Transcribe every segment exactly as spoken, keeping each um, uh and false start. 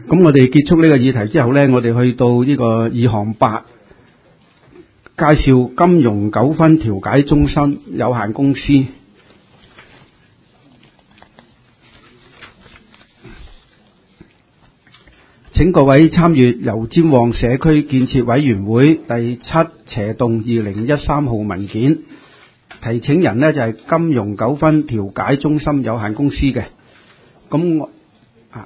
咁我哋結束呢個議題之後呢，我哋去到呢個二項八，介紹金融糾紛調解中心有限公司。請各位參閱由尖旺社區建設委員會第七斜動二零一三號文件，提請人呢就係金融糾紛調解中心有限公司嘅。咁我啊，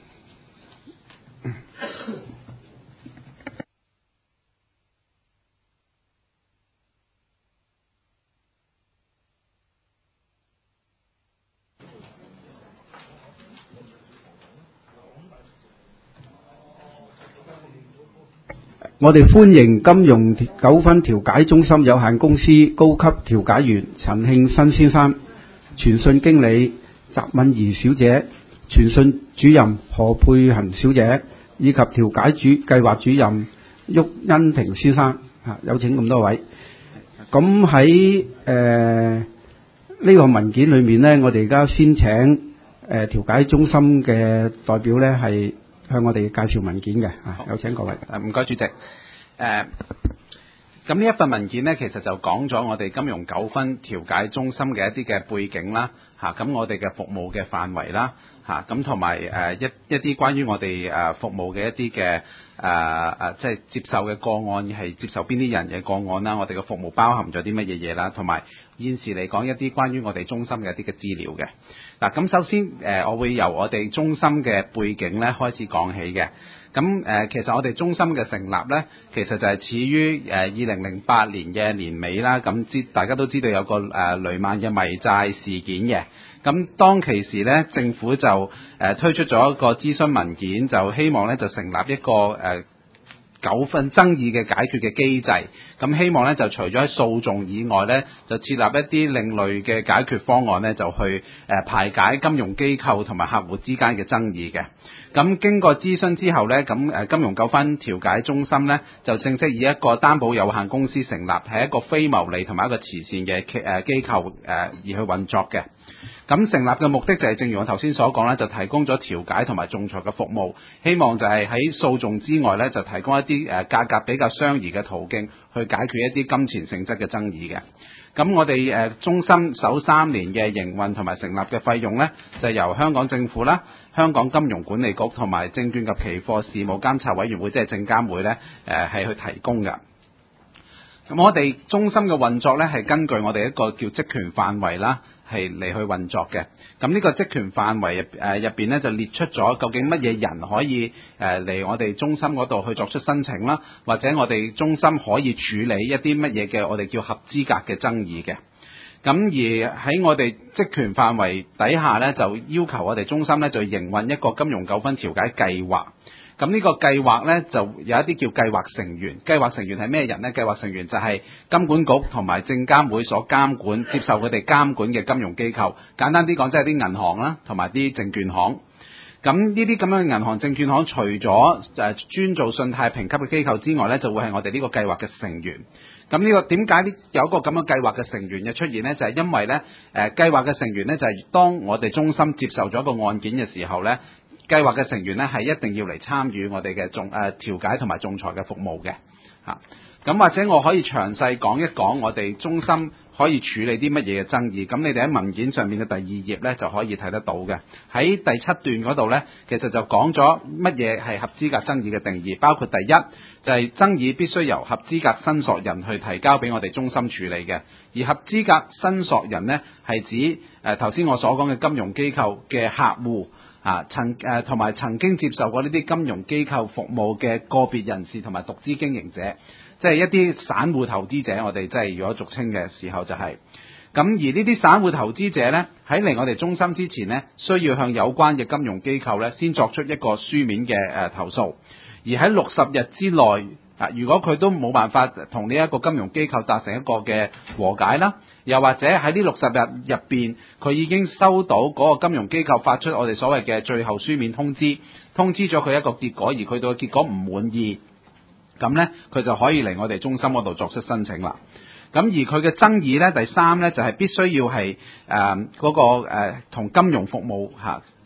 我哋歡迎金融糾紛調解中心有限公司高級調解員陳慶新先生、傳訊經理習敏儀小姐、傳訊主任何佩恆小姐以及調解主計劃主任郁欣婷先生。啊，有請咁多位。咁喺誒呢個文件裏面呢，我哋而家先請誒、呃、調解中心嘅代表呢係向我哋介紹文件嘅。啊，有請各位。 唔該，主席。誒、呃，咁呢一份文件呢，其實就講咗我哋金融糾紛調解中心嘅一啲嘅背景啦，嚇、啊，咁我哋嘅服務嘅範圍啦，嚇，咁同埋誒一一啲關於我哋誒服務嘅一啲嘅誒誒，即係接受嘅個案係接受邊啲人嘅個案啦，我哋嘅服務包含咗啲乜嘢嘢啦，同埋現時嚟講一啲關於我哋中心嘅一啲嘅資料嘅。嗱、啊，咁首先誒、呃，我會由我哋中心嘅背景咧開始講起嘅。咁誒、呃，其實我哋中心嘅成立咧，其實就係始於誒二零零八年嘅年尾啦。咁知大家都知道有個誒、呃、雷曼嘅迷債事件嘅。咁當其時咧，政府就誒、呃、推出咗一個諮詢文件，就希望咧就成立一個誒、呃糾紛爭議嘅解決嘅機制，咁希望咧就除咗喺訴訟以外咧，就設立一啲另類嘅解決方案咧，就去誒、呃、排解金融機構同埋客戶之間嘅爭議嘅。咁經過諮詢之後咧，咁誒金融糾紛調解中心咧就正式以一個擔保有限公司成立，係一個非牟利同埋一個慈善嘅誒機構誒、呃、而去運作嘅。咁成立嘅目的就係正如我頭先所講咧，就提供咗調解同埋仲裁嘅服務，希望就係喺訴訟之外咧，就提供一啲誒價格比較相宜嘅途徑，去解決一啲金錢性質嘅爭議嘅。咁我哋誒中心首三年嘅營運同埋成立嘅費用咧，就由香港政府啦、香港金融管理局同埋證券及期貨事務監察委員會，即係證監會咧，誒係去提供嘅。咁我哋中心嘅運作咧，係根據我哋一個叫職權範圍啦，係嚟去運作嘅。咁呢個職權範圍入誒入邊咧，就列出咗究竟乜嘢人可以誒嚟我哋中心嗰度去作出申請啦，或者我哋中心可以處理一啲乜嘢嘅我哋叫合資格嘅爭議嘅。咁而喺我哋職權範圍底下咧，就要求我哋中心咧就營運一個金融糾紛調解計劃。咁呢個計劃呢，就有一啲叫計劃成員，計劃成員係咩人呢？計劃成員就係金管局同埋證監會所監管、接受佢哋監管嘅金融機構。簡單啲講，即係啲銀行啦，同埋啲證券行。咁呢啲咁樣嘅銀行、證券行，除咗誒專做信貸評級嘅機構之外呢，就會係我哋呢個計劃嘅成員。咁呢個點解呢有一個咁樣計劃嘅成員嘅出現呢？就係因為呢誒計劃嘅成員呢，就係當我哋中心接受咗一個案件嘅時候呢，計劃嘅成員咧係一定要嚟參與我哋嘅仲誒調解同埋仲裁嘅服務嘅嚇。咁、啊、或者我可以詳細講一講我哋中心可以處理啲乜嘢嘅爭議。咁你哋喺文件上面嘅第二頁咧就可以睇得到嘅。喺第七段嗰度咧，其實就講咗乜嘢係合資格爭議嘅定義，包括第一就係、是、爭議必須由合資格申索人去提交俾我哋中心處理嘅。而合資格申索人呢，係指誒頭先我所講嘅金融機構嘅客戶。啊，曾誒同埋曾經接受過呢啲金融機構服務嘅個別人士同埋獨資經營者，即係一啲散戶投資者，我哋即係如果俗稱嘅時候就係、是。咁而呢啲散戶投資者呢，喺嚟我哋中心之前呢，需要向有關嘅金融機構呢，先作出一個書面嘅誒投訴，而喺六十日之內。啊！如果佢都冇辦法同呢一個金融機構達成一個嘅和解啦，又或者喺呢六十日入邊，佢已經收到嗰個金融機構發出我哋所謂嘅最後書面通知，通知咗佢一個結果，而佢對個結果唔滿意，咁呢，佢就可以嚟我哋中心嗰度作出申請啦。咁而佢嘅爭議呢，第三呢，就係、是、必須要係誒嗰個誒同、呃、金融服務嚇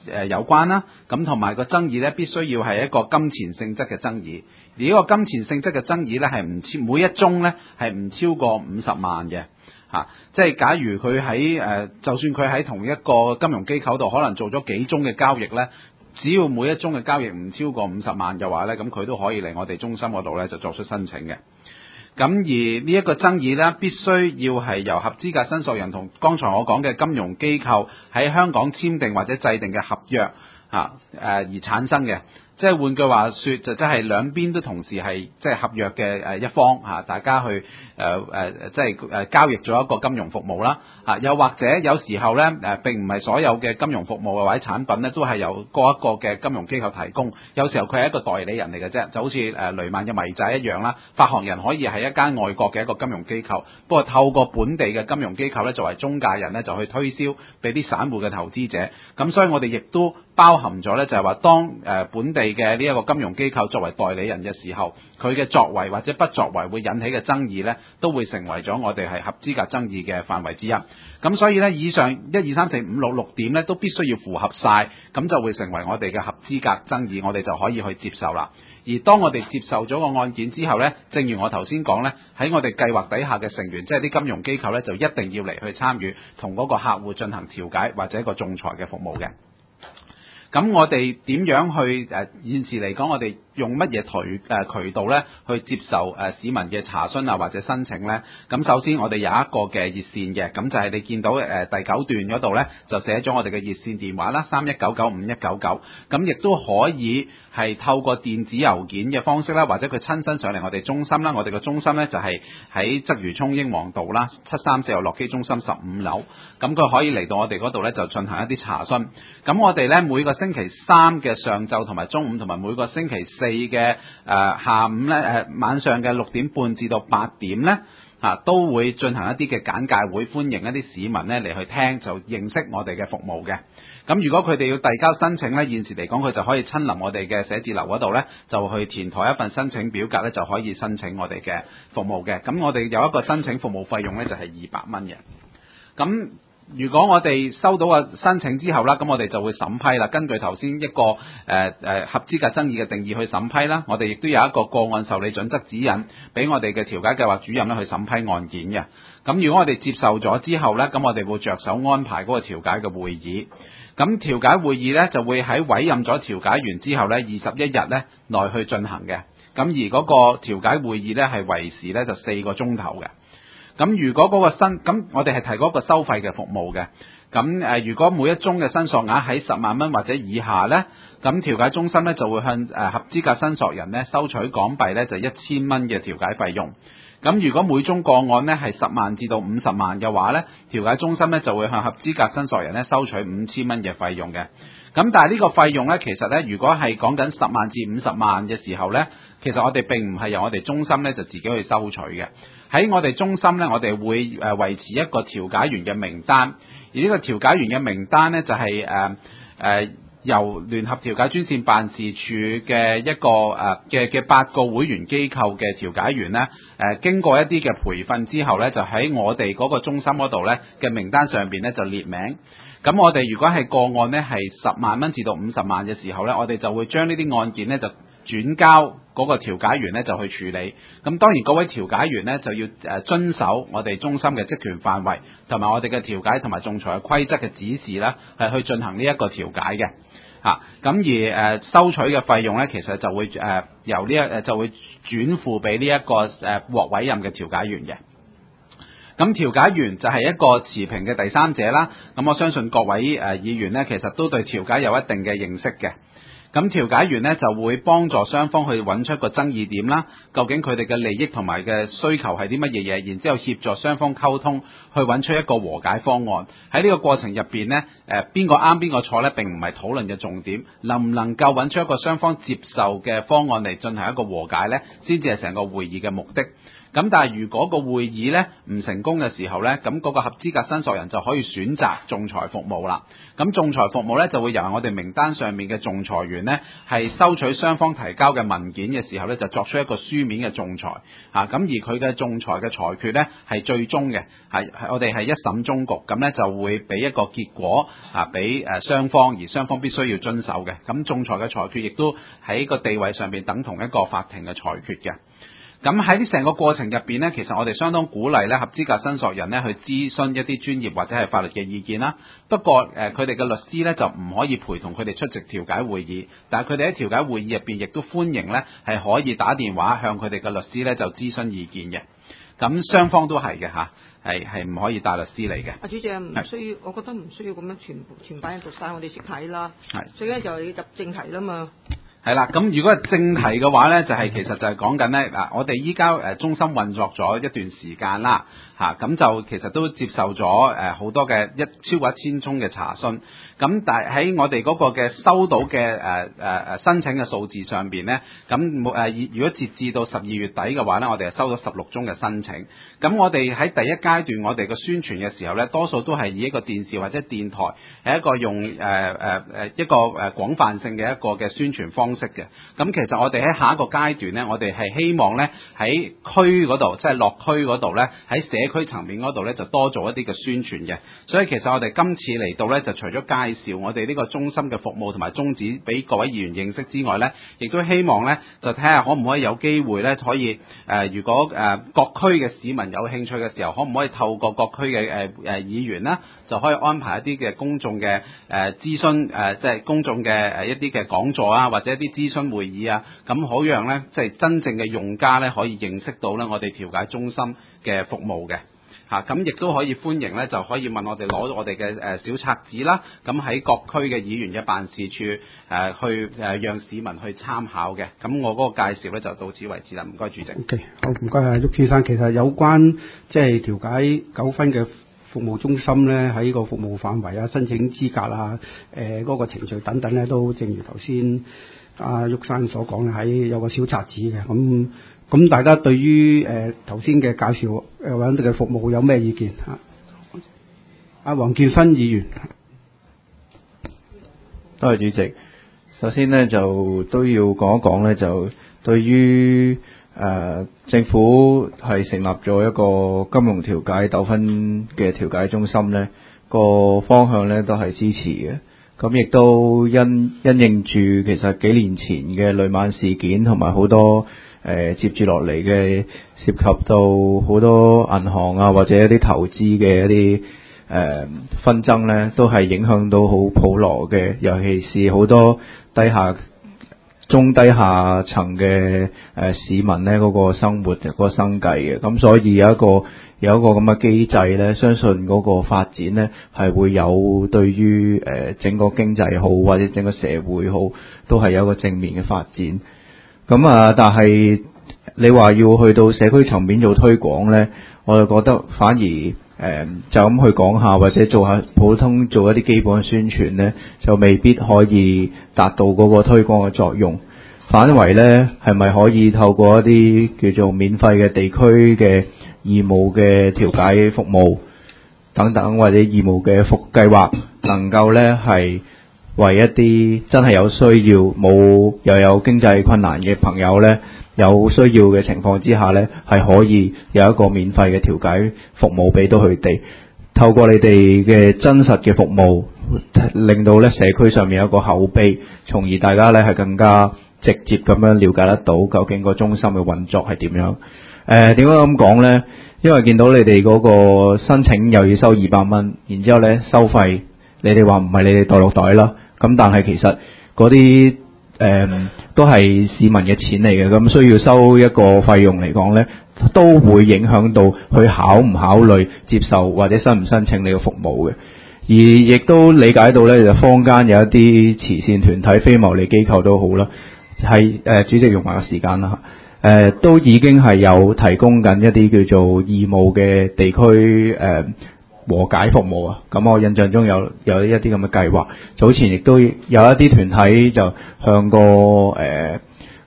誒有關啦。咁同埋個爭議咧，必須要係一個金錢性質嘅爭議。而呢個金錢性質嘅爭議咧，係唔超每一宗咧係唔超過五十萬嘅。嚇、啊，即係假如佢喺誒，就算佢喺同一個金融機構度，可能做咗幾宗嘅交易咧，只要每一宗嘅交易唔超過五十萬嘅話咧，咁佢都可以嚟我哋中心嗰度咧就作出申請嘅。咁而呢一個爭議咧，必須要係由合資格申索人同剛才我講嘅金融機構喺香港簽訂或者制定嘅合約嚇誒、啊、而產生嘅。即係換句話說，就即係兩邊都同時係即係合約嘅誒一方嚇，大家去誒誒、呃、即係誒交易咗一個金融服務啦嚇，又或者有時候咧誒並唔係所有嘅金融服務或者產品咧都係由嗰一個嘅金融機構提供，有時候佢係一個代理人嚟嘅啫，就好似誒雷曼嘅迷仔一樣啦，發行人可以係一間外國嘅一個金融機構，不過透過本地嘅金融機構咧作為中介人咧就去推銷俾啲散戶嘅投資者，咁所以我哋亦都包含咗咧就係話當誒本地嘅呢一個金融機構作為代理人嘅時候，佢嘅作為或者不作為會引起嘅爭議呢，都會成為咗我哋係合資格爭議嘅範圍之一。咁所以呢，以上一二三四五六六點呢，都必須要符合晒，咁就會成為我哋嘅合資格爭議，我哋就可以去接受啦。而當我哋接受咗個案件之後呢，正如我頭先講呢，喺我哋計劃底下嘅成員，即係啲金融機構呢，就一定要嚟去參與，同嗰個客戶進行調解或者一個仲裁嘅服務嘅。咁我哋點樣去誒、呃、現時嚟講，我哋用乜嘢渠誒渠道咧去接受誒、呃、市民嘅查詢啊或者申請咧？咁首先我哋有一個嘅熱線嘅，咁就係你見到誒、呃、第九段嗰度咧就寫咗我哋嘅熱線電話啦，三一九九五一九九，咁亦都可以係透過電子郵件嘅方式啦，或者佢親身上嚟我哋中心啦，我哋嘅中心咧就係喺鰂魚涌英皇道啦，七三四號落機中心十五樓，咁佢可以嚟到我哋嗰度咧就進行一啲查詢。咁我哋咧每個星期三嘅上晝同埋中午，同埋每個星期四嘅誒、呃、下午咧誒、呃、晚上嘅六點半至到八點咧嚇、啊、都會進行一啲嘅簡介會，歡迎一啲市民咧嚟去聽，就認識我哋嘅服務嘅。咁如果佢哋要遞交申請咧，現時嚟講佢就可以親臨我哋嘅寫字樓嗰度咧，就去填妥一份申請表格咧，就可以申請我哋嘅服務嘅。咁我哋有一個申請服務費用咧，就係二百蚊嘅。咁如果我哋收到個申請之後啦，咁我哋就會審批啦。根據頭先一個誒誒、呃、合資格爭議嘅定義去審批啦。我哋亦都有一個個案受理準則指引，俾我哋嘅調解計劃主任咧去審批案件嘅。咁如果我哋接受咗之後咧，咁我哋會着手安排嗰個調解嘅會議。咁調解會議咧就會喺委任咗調解員之後咧，二十一日咧內去進行嘅。咁而嗰個調解會議咧係維持咧就四個鐘頭嘅。咁如果嗰個申，咁我哋係提供一個收費嘅服務嘅。咁誒，如果每一宗嘅申索額喺十萬蚊或者以下咧，咁調解中心咧就會向誒合資格申索人咧收取港幣咧就一千蚊嘅調解費用。咁如果每宗個案咧係十萬至到五十萬嘅話咧，調解中心咧就會向合資格申索人咧收取五千蚊嘅費用嘅。咁但係呢個費用咧，其實咧如果係講緊十萬至五十萬嘅時候咧，其實我哋並唔係由我哋中心咧就自己去收取嘅。喺我哋中心咧，我哋會誒維持一個調解員嘅名單，而呢個調解員嘅名單咧就係誒誒由聯合調解專線辦事處嘅一個誒嘅嘅八個會員機構嘅調解員咧，誒、呃、經過一啲嘅培訓之後咧，就喺我哋嗰個中心嗰度咧嘅名單上邊咧就列名。咁我哋如果係個案咧係十萬蚊至到五十萬嘅時候咧，我哋就會將呢啲案件咧就轉交嗰個調解員咧就去處理。咁當然嗰位調解員咧就要誒遵守我哋中心嘅職權範圍，同埋我哋嘅調解同埋仲裁嘅規則嘅指示啦，係去進行呢一個調解嘅。嚇、啊，咁而誒、呃、收取嘅費用咧，其實就會誒、呃、由呢一誒就會轉付俾呢一個誒、呃、獲委任嘅調解員嘅。咁調解員就係一個持平嘅第三者啦。咁我相信各位誒、呃、議員咧，其實都對調解有一定嘅認識嘅。咁調解員咧就會幫助雙方去揾出個爭議點啦，究竟佢哋嘅利益同埋嘅需求係啲乜嘢嘢，然之後協助雙方溝通，去揾出一個和解方案。喺呢個過程入邊呢，誒邊個啱邊個錯呢？並唔係討論嘅重點，能唔能夠揾出一個雙方接受嘅方案嚟進行一個和解呢？先至係成個會議嘅目的。 咁但係如果個會議咧唔成功嘅時候咧，咁嗰個合資格申索人就可以選擇仲裁服務啦。咁仲裁服務咧就會由我哋名單上面嘅仲裁員咧係收取雙方提交嘅文件嘅時候咧，就作出一個書面嘅仲裁嚇。咁而佢嘅仲裁嘅裁決咧係最終嘅，係我哋係一審終局，咁咧就會俾一個結果啊俾誒雙方，而雙方必須要遵守嘅。咁仲裁嘅裁決亦都喺個地位上邊等同一個法庭嘅裁決嘅。咁喺成個過程入邊呢，其實我哋相當鼓勵咧合資格申索人呢去諮詢一啲專業或者係法律嘅意見啦。不過誒，佢哋嘅律師呢就唔可以陪同佢哋出席調解會議，但係佢哋喺調解會議入邊亦都歡迎呢係可以打電話向佢哋嘅律師呢就諮詢意見嘅。咁雙方都係嘅嚇，係係唔可以帶律師嚟嘅。 阿主席唔需要，我覺得唔需要咁樣全部全版讀晒，我哋識睇啦。係最緊要就係入正題啦嘛。 係啦，咁如果係正題嘅話咧，就係、是、其實就係講緊咧嗱，我哋依家誒中心運作咗一段時間啦，嚇咁就其實都接受咗誒好多嘅一超過一千宗嘅查詢，咁但係喺我哋嗰個嘅收到嘅誒誒誒申請嘅數字上邊咧，咁冇誒如果截至到十二月底嘅話咧，我哋係收咗十六宗嘅申請，咁我哋喺第一階段我哋嘅宣傳嘅時候咧，多數都係以一個電視或者電台係一個用誒誒誒一個誒廣泛性嘅一個嘅宣傳方式。識嘅，咁其實我哋喺下一個階段呢，我哋係希望呢喺區嗰度，即係落區嗰度呢，喺社區層面嗰度呢，就多做一啲嘅宣傳嘅。所以其實我哋今次嚟到呢，就除咗介紹我哋呢個中心嘅服務同埋宗旨俾各位議員認識之外呢，亦都希望呢，就睇下可唔可以有機會呢，可以誒、呃，如果誒、呃、各區嘅市民有興趣嘅時候，可唔可以透過各區嘅誒誒議員啦，就可以安排一啲嘅公眾嘅誒諮詢誒，即係公眾嘅誒一啲嘅講座啊，或者一啲諮詢會議啊，咁好讓咧，即係真正嘅用家咧，可以認識到咧我哋調解中心嘅服務嘅嚇，咁亦都可以歡迎咧，就可以問我哋攞我哋嘅誒小冊子啦，咁喺各區嘅議員嘅辦事處誒、呃、去誒、呃、讓市民去參考嘅。咁我嗰個介紹咧就到此為止啦，唔該主席。 OK， 好，唔該啊，郁先生。其實有關即係調解糾紛嘅服務中心咧，喺個服務範圍啊、申請資格啊、誒、呃、嗰、那個程序等等咧，都正如頭先阿郁生所講咧，喺有個小冊子嘅。咁咁大家對於誒頭先嘅介紹誒揾嘅服務有咩意見啊？阿黃建新議員， 多謝主席。首先呢，就都要講一講咧，就對於誒、呃、政府係成立咗一個金融調解糾紛嘅調解中心咧，個方向咧都係支持嘅。咁亦都因因應住其實幾年前嘅雷曼事件同埋好多誒、呃、接住落嚟嘅涉及到好多銀行啊或者一啲投資嘅一啲誒紛爭咧，都係影響到好普羅嘅，尤其是好多低下中低下層嘅誒市民咧嗰個生活嗰個生計嘅。咁所以有一個有一個咁嘅機制咧，相信嗰個發展咧係會有對於誒整個經濟好或者整個社會好都係有一個正面嘅發展。咁啊，但係你話要去到社區層面做推廣咧，我就覺得反而誒、呃、就咁去講下或者做下普通做一啲基本嘅宣傳咧，就未必可以達到嗰個推廣嘅作用。反為咧，係咪可以透過一啲叫做免費嘅地區嘅義務嘅調解服務等等，或者義務嘅服計劃，能夠咧係為一啲真係有需要冇又有經濟困難嘅朋友咧，有需要嘅情況之下咧，係可以有一個免費嘅調解服務俾到佢哋。透過你哋嘅真實嘅服務，令到咧社區上面有一個口碑，從而大家咧係更加直接咁樣了解得到究竟個中心嘅運作係點樣。誒點解咁講呢？因為見到你哋嗰個申請又要收二百蚊，然之後咧收費，你哋話唔係你哋袋落袋啦。咁但係其實嗰啲誒都係市民嘅錢嚟嘅，咁需要收一個費用嚟講呢，都會影響到佢考唔考慮接受或者申唔申請你嘅服務嘅。而亦都理解到呢，就坊間有一啲慈善團體、非牟利機構都好啦，係誒、呃、主席用埋個時間啦。誒、呃、都已經係有提供緊一啲叫做義務嘅地區誒、呃、和解服務啊。咁我印象中有有一啲咁嘅計劃。早前亦都有一啲團體就向個誒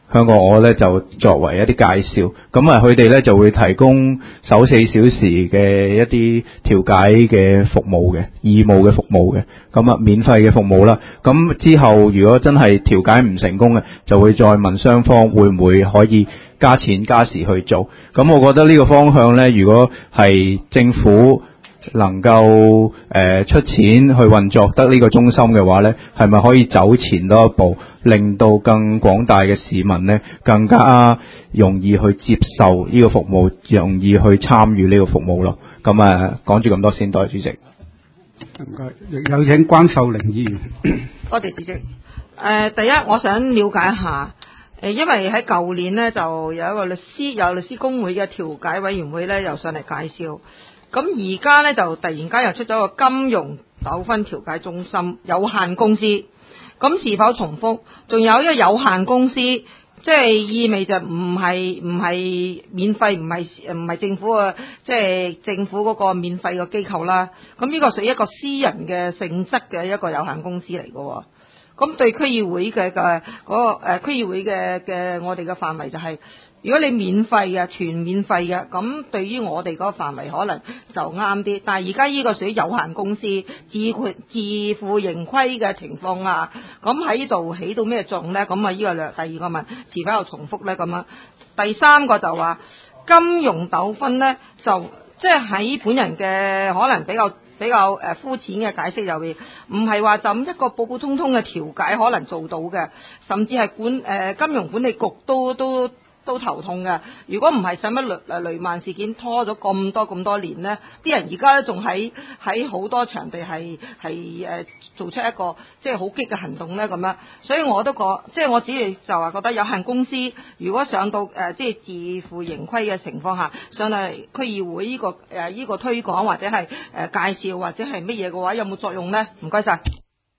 香港我咧就作為一啲介紹，咁啊佢哋咧就會提供首四小時嘅一啲調解嘅服務嘅義務嘅服務嘅，咁啊免費嘅服務啦。咁之後如果真係調解唔成功嘅，就會再問雙方會唔會可以加錢加時去做。咁我覺得呢個方向咧，如果係政府能夠誒、呃、出錢去運作得呢個中心嘅話呢，係咪可以走前多一步，令到更廣大嘅市民呢更加容易去接受呢個服務，容易去參與呢個服務咯？咁啊，講住咁多先，多謝主席。 唔該，有請關秀玲議員。 多謝主席。誒、呃，第一我想了解一下，誒，因為喺舊年呢，就有一個律師有律師公會嘅調解委員會呢，又上嚟介紹。咁而家咧就突然間又出咗個金融糾紛調解中心有限公司，咁是否重複？仲有一個有限公司，即係意味就唔係唔係免費，唔係唔係政府嘅，即係政府嗰個免費嘅機構啦。咁呢個屬於一個私人嘅性質嘅一個有限公司嚟嘅。咁對區議會嘅嘅嗰個誒區議會嘅嘅我哋嘅範圍就係、是。如果你免費嘅，全免費嘅，咁對於我哋嗰個範圍可能就啱啲。但係而家呢個屬於有限公司自負自負盈虧嘅情況啊，咁喺呢度起到咩作用呢？咁啊，呢個兩第二個問，是否有重複呢？咁樣第三個就話金融糾紛呢，就即係喺本人嘅可能比較比較誒膚淺嘅解釋入面，唔係話就咁一個普普通通嘅調解可能做到嘅，甚至係管誒、呃、金融管理局都都。都頭痛嘅。如果唔係使乜雷雷曼事件拖咗咁多咁多年呢？啲人而家咧仲喺喺好多場地係係誒做出一個即係好激嘅行動咧咁樣，所以我都覺即係我只係就話覺得有限公司如果上到誒、呃、即係自負盈虧嘅情況下，上嚟區議會呢、這個誒呢、呃這個推廣或者係誒、呃、介紹或者係乜嘢嘅話，有冇作用呢？唔該晒。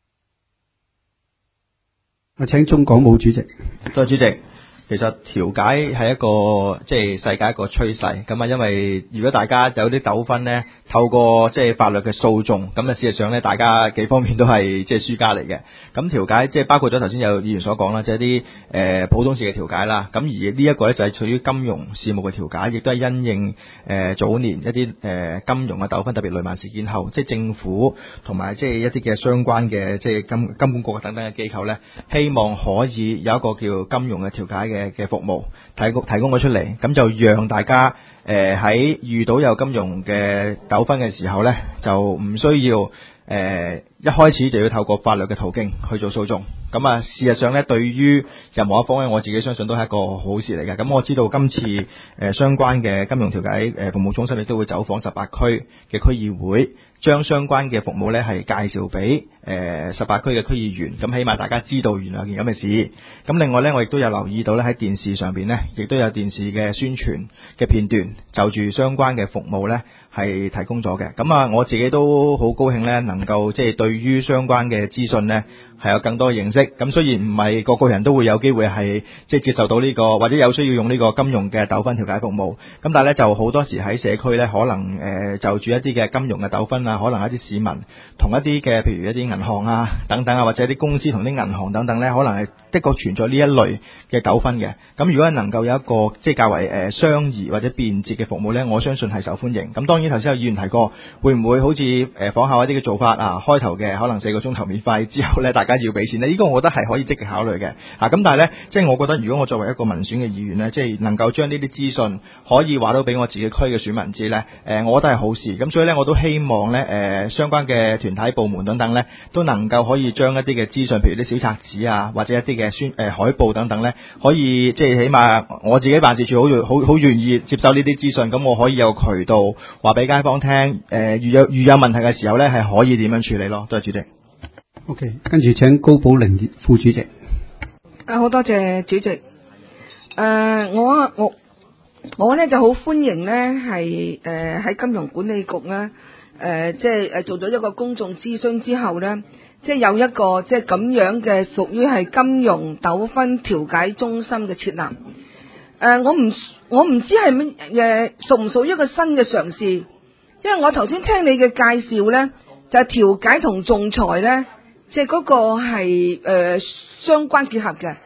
我請鍾廣武主席。 多謝主席。其實調解係一個即係世界一個趨勢，咁啊，因為如果大家有啲糾紛呢，透過即係法律嘅訴訟，咁啊，事實上呢，大家幾方面都係即係輸家嚟嘅。咁調解即係包括咗頭先有議員所講啦，即係啲誒普通事嘅調解啦。咁而呢一個呢，就係屬於金融事務嘅調解，亦都係因應誒、呃、早年一啲誒、呃、金融嘅糾紛，特別雷曼事件後，即係政府同埋即係一啲嘅相關嘅即係金金管局等等嘅機構呢，希望可以有一個叫金融嘅調解嘅。嘅服務提供提供咗出嚟，咁就讓大家誒喺、呃、遇到有金融嘅糾紛嘅時候呢，就唔需要誒、呃、一開始就要透過法律嘅途徑去做訴訟。咁啊，事實上呢，對於任何一方呢，我自己相信都係一個好事嚟嘅。咁我知道今次誒、呃、相關嘅金融調解誒服務中心亦都會走訪十八區嘅區議會，將相關嘅服務呢係介紹俾誒十八區嘅區議員，咁起碼大家知道原來有件咁嘅事。咁另外呢，我亦都有留意到呢，喺電視上邊呢，亦都有電視嘅宣傳嘅片段，就住相關嘅服務呢係提供咗嘅。咁啊，我自己都好高興呢，能夠即係對於相關嘅資訊呢係有更多認識。咁雖然唔係個個人都會有機會係即係接受到呢個，或者有需要用呢個金融嘅糾紛調解服務。咁但係呢，就好多時喺社區呢，可能誒就住一啲嘅金融嘅糾紛啊，可能一啲市民同一啲嘅譬如一啲銀行啊等等啊，或者一啲公司同啲銀行等等呢，可能係的確存在呢一類嘅糾紛嘅。咁如果能夠有一個即係較為誒相宜或者便捷嘅服務呢，我相信係受歡迎。咁當然頭先有議員提過，會唔會好似誒仿效一啲嘅做法啊？開頭嘅可能四個鐘頭免費，之後呢大家要俾錢呢？呢個我覺得係可以積極考慮嘅。啊，咁但係呢，即係我覺得如果我作為一個民選嘅議員呢，即係能夠將呢啲資訊可以話到俾我自己區嘅選民知呢，誒，我覺得係好事。咁所以呢，我都希望呢，誒相關嘅團體部門等等呢，都能夠可以將一啲嘅資訊，譬如啲小冊子啊，或者一啲嘅宣誒海報等等呢，可以即係起碼我自己辦事處好好好願意接收呢啲資訊，咁我可以有渠道話俾街坊聽，誒遇有遇有問題嘅時候呢，係可以點樣處理咯。多謝主席。 OK， 跟住請高寶玲副主席。 啊，好多謝主席。誒、呃，我我我咧就好歡迎呢係誒喺金融管理局呢，誒、呃、即係誒做咗一個公眾諮詢之後呢，即係有一個即係咁樣嘅屬於係金融糾紛調解中心嘅設立。誒、呃，我唔我唔知係乜誒屬唔屬於一個新嘅嘗試，因為我頭先聽你嘅介紹呢，就係、是、調解同仲裁呢。即係嗰個係誒、呃、相關結合嘅，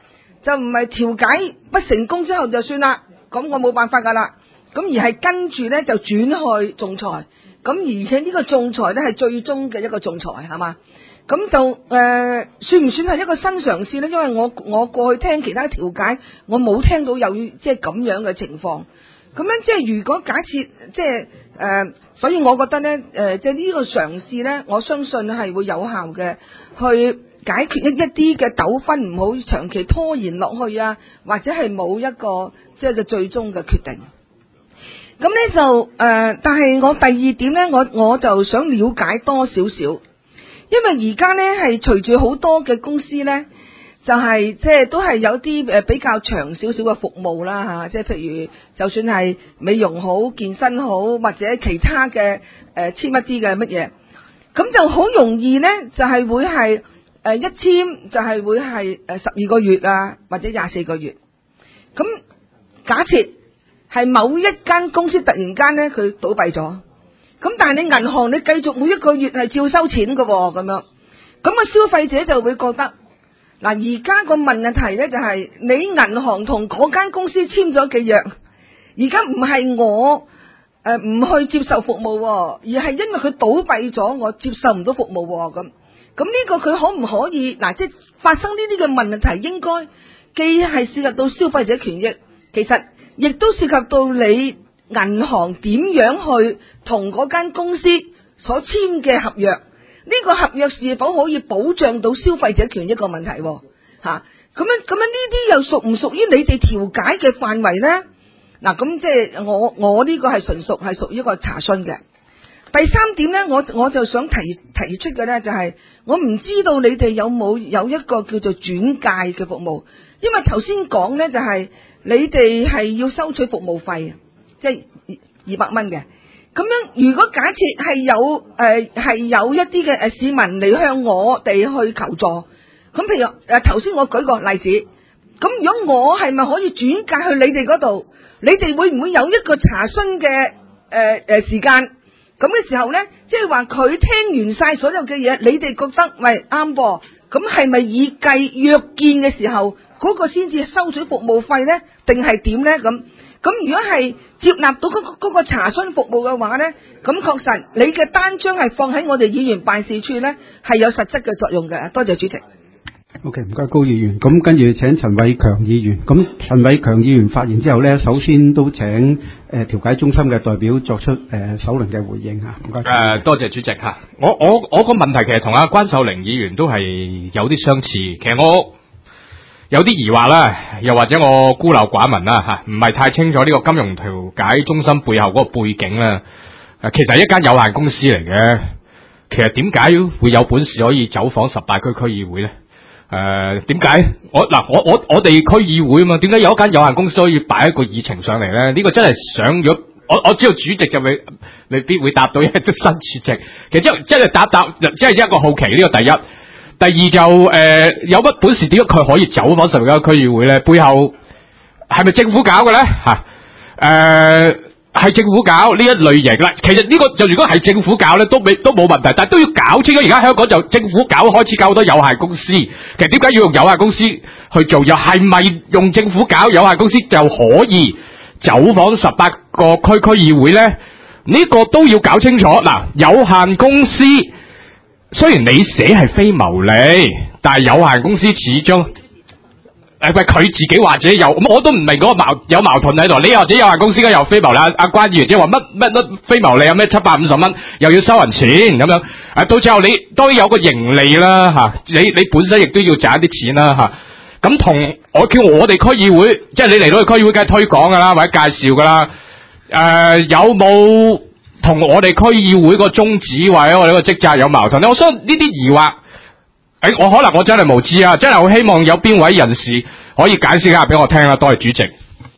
就唔係調解不成功之後就算啦，咁我冇辦法噶啦，咁而係跟住咧就轉去仲裁，咁而且呢個仲裁咧係最終嘅一個仲裁係嘛？咁就誒、呃、算唔算係一個新嘗試咧？因為我我過去聽其他調解，我冇聽到有即係咁樣嘅情況。咁樣即係如果假設即係誒，所以我覺得咧誒，即係呢個嘗試咧，我相信係會有效嘅，去解決一一啲嘅糾紛，唔好長期拖延落去啊，或者係冇一個即係嘅最終嘅決定。咁咧就誒、呃，但係我第二點咧，我我就想了解多少少，因為而家咧係隨住好多嘅公司咧。就係即係都係有啲誒比較長少少嘅服務啦嚇，即係譬如就算係美容好、健身好，或者其他嘅誒簽一啲嘅乜嘢，咁就好容易咧就係會係誒一簽就係會係誒十二個月啊，或者廿四個月。咁假設係某一間公司突然間咧佢倒閉咗，咁但係你銀行你繼續每一個月係照收錢㗎喎，咁樣，咁個消費者就會覺得。嗱，而家個問題咧就係你銀行同嗰間公司簽咗嘅約，而家唔係我誒唔去接受服務，而係因為佢倒閉咗，我接受唔到服務咁。咁呢個佢可唔可以嗱？即係發生呢啲嘅問題，應該既係涉及到消費者權益，其實亦都涉及到你銀行點樣去同嗰間公司所簽嘅合約。呢個合約是否可以保障到消費者權益個問題？吓、啊，咁樣咁樣呢啲又屬唔屬於你哋調解嘅範圍呢？嗱、啊，咁即係我我呢個係純屬係屬於一個查詢嘅。第三點呢，我我就想提提出嘅呢，就係、是、我唔知道你哋有冇有一個叫做轉介嘅服務，因為頭先講呢，就係、是、你哋係要收取服務費，即係二百蚊嘅。咁樣，如果假設係有誒係、呃、有一啲嘅誒市民嚟向我哋去求助，咁譬如誒頭先我舉個例子，咁如果我係咪可以轉介去你哋嗰度？你哋會唔會有一個查詢嘅誒誒時間？咁嘅時候咧，即係話佢聽完晒所有嘅嘢，你哋覺得喂啱噃，咁係咪以計約見嘅時候嗰、嗰個先至收取服務費咧，定係點咧咁？咁如果係接納到嗰個嗰個查詢服務嘅話呢，咁確實你嘅單張係放喺我哋議員辦事處呢，係有實質嘅作用嘅。多謝主席。 OK，唔該高議員。咁跟住請陳偉強議員。咁陳偉強議員發言之後呢，首先都請誒、呃、調解中心嘅代表作出誒、呃、首輪嘅回應嚇。唔該。誒、 呃，多謝主席嚇。我我我個問題其實同阿關秀玲議員都係有啲相似。其實我有啲疑惑啦，又或者我孤陋寡聞啦吓，唔係太清楚呢個金融調解中心背後嗰個背景啦。誒，其實係一間有限公司嚟嘅。其實點解會有本事可以走訪十八區區議會咧？誒、呃，點解我嗱我我我哋區議會啊嘛？點解有一間有限公司可以擺一個議程上嚟咧？呢、這個真係想咗。我我知道主席就未未必會答到，因為都新主席。其實即係即係答答，即係一個好奇。呢、這個第一。第二就誒、呃、有乜本事點解佢可以走訪十幾個區議會咧？背後係咪政府搞嘅咧？嚇誒係政府搞呢一類型啦。其實呢、這個就如果係政府搞咧，都未都冇問題，但係都要搞清楚。而家香港就政府搞開始搞好多有限公司，其實點解要用有限公司去做？又係咪用政府搞有限公司就可以走訪十八個區區議會咧？呢、這個都要搞清楚。嗱，有限公司。雖然你寫係非牟利，但係有限公司始終誒喂佢自己或者有，我都唔明嗰個矛有矛盾喺度。你或者有限公司嘅又非牟利，阿阿關議員即係話乜乜乜非牟利有咩七百五十蚊又要收人錢咁樣，啊到最後你當然有個盈利啦吓、啊，你你本身亦都要賺啲錢啦吓。咁、啊、同我叫我哋區議會，即係你嚟到區議會梗係推廣噶啦，或者介紹噶啦，誒、呃、有冇？同我哋區議會個宗旨或者我哋個職責有矛盾咧，我相信呢啲疑惑，誒、欸，我可能我真係無知啊，真係好希望有邊位人士可以解釋下俾我聽啦。多謝主席。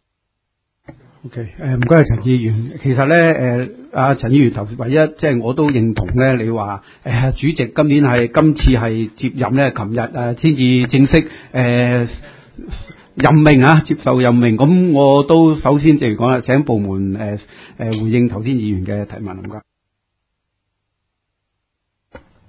OK，誒唔該陳議員。其實咧，誒阿陳議員頭唯一即係我都認同咧，你話誒、呃、主席今年係今次係接任咧，琴日誒先至正式誒。呃任命啊，接受任命，咁我都首先正如講啦，請部門誒誒、呃、回應頭先議員嘅提問，唔該。